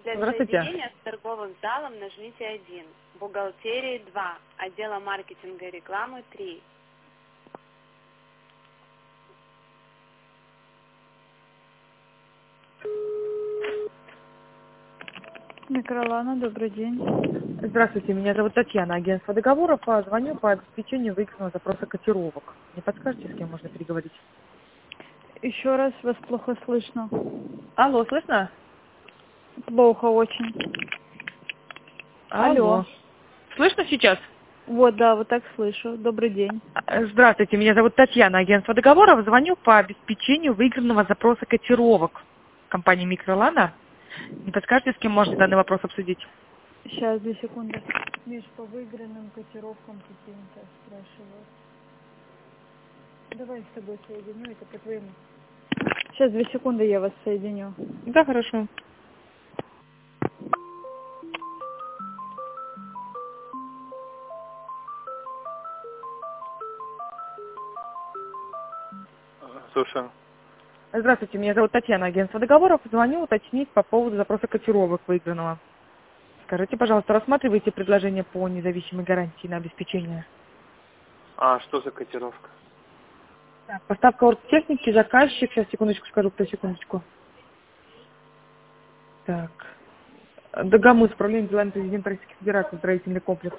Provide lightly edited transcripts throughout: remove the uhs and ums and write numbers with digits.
Для Здравствуйте. соединения с торговым залом нажмите 1, бухгалтерии 2, отдела маркетинга и рекламы 3. Микролана, добрый день. Здравствуйте, меня зовут Татьяна, агентство договоров. Звоню по обеспечению выигранного запроса котировок. Не подскажете, с кем можно переговорить? Еще раз вас плохо слышно. Алло, слышно? Плохо очень. Алло. Слышно сейчас? Вот, да, вот так слышу. Добрый день. Здравствуйте, меня зовут Татьяна, агентство договоров. Звоню по обеспечению выигранного запроса котировок компании Микролана. Не подскажете, с кем можно данный вопрос обсудить? Сейчас, 2 секунды. Миш, по выигранным котировкам каким-то спрашивают. Давай с тобой соединю, это по твоему. Сейчас, 2 секунды, я вас соединю. Да, хорошо. Слушаю. Здравствуйте, меня зовут Татьяна, агентство договоров. Звоню уточнить по поводу запроса котировок выигранного. Скажите, пожалуйста, рассматриваете предложение по независимой гарантии на обеспечение? А что за котировка? Так, поставка оргтехники, заказчик. Сейчас, секундочку скажу, кто секундочку. Так. Дагомыс, управление делами президента Российской Федерации, строительный комплекс.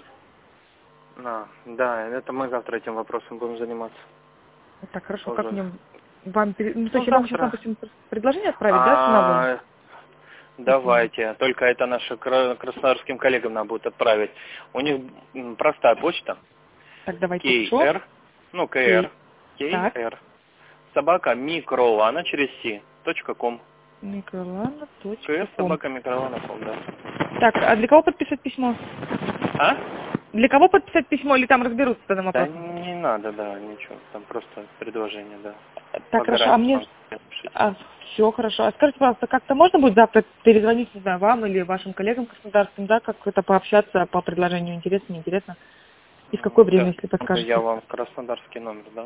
Да, это мы завтра этим вопросом будем заниматься. Так, хорошо, Тоже. как в нем? Вам, ну, то есть я вам сейчас, Завтра. допустим, предложение отправить, да, ценовое? Давайте. Только это нашим краснодарским коллегам надо будет отправить. У них простая почта. Так, давайте, KR. KR. Так. KR. Собака Микролана через c.com. Микролана.ком. KR собака Микролана.ком, да. Так, а для кого подписать письмо? А? Для кого подписать письмо или там разберутся с данным Да вопросом? не надо, да, ничего. Там просто предложение, да. Так, По хорошо, гарантии все хорошо. А скажите, пожалуйста, как-то можно будет завтра перезвонить, не знаю, вам или вашим коллегам краснодарским, да, как-то пообщаться по предложению, интересно, неинтересно? И в какое время, если подскажете? Я вам краснодарский номер дам.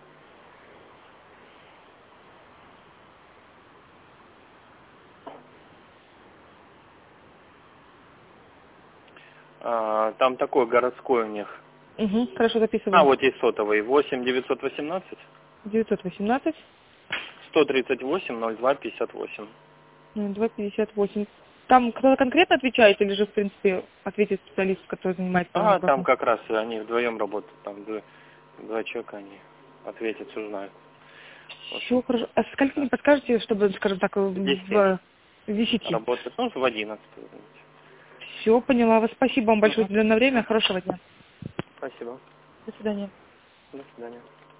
Там такой городской у них. Угу, хорошо, записываю. Вот есть сотовый. 8 918 918 138 02 58. 0258. Там кто-то конкретно отвечает или же, в принципе, ответит специалист, который занимается данным вопросом? Там как раз они вдвоем работают. Там два человека, они ответят, узнают. Все хорошо. А сколько не подскажете, чтобы, скажем так, в 10? Работает, в 11. Все, поняла вас. Спасибо вам большое за время. Хорошего дня. Спасибо. До свидания. До свидания.